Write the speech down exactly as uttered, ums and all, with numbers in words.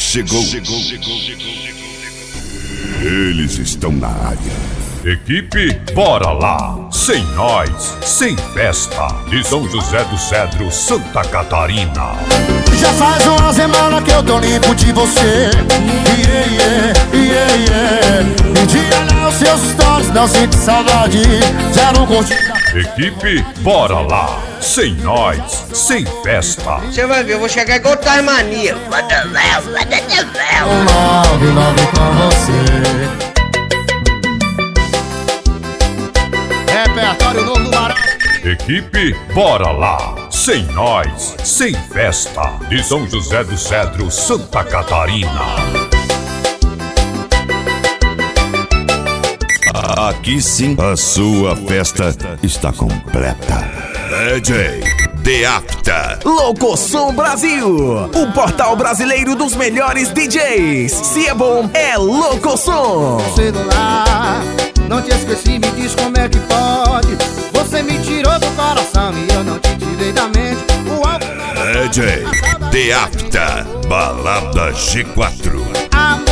chegou. chegou. Eles estão na área. Equipe, bora lá! Sem nós, sem festa. De São José do Cedro, Santa Catarina. Já faz uma semana que eu tô limpo de você. Yeah, yeah, yeah, yeah. Me diga lá os seus stories, não sinto saudade. Já não curti. Equipe, bora lá! Sem nós, sem festa. Você vai ver, eu vou chegar igual Tasmania. Um nove, nove com você. Repertório novo do Marão. Equipe, bora lá! Sem nós, sem festa. De São José do Cedro, Santa Catarina. Aqui sim, a sua festa está completa. D J Deapta. Locosom Brasil, o portal brasileiro dos melhores D Js. Se é bom, é Locosom. Celular, não te esqueci, me diz como é que pode. Você me tirou do coração e eu não te tirei da mente. O álbum D J Deapta, Balada G quatro. Amor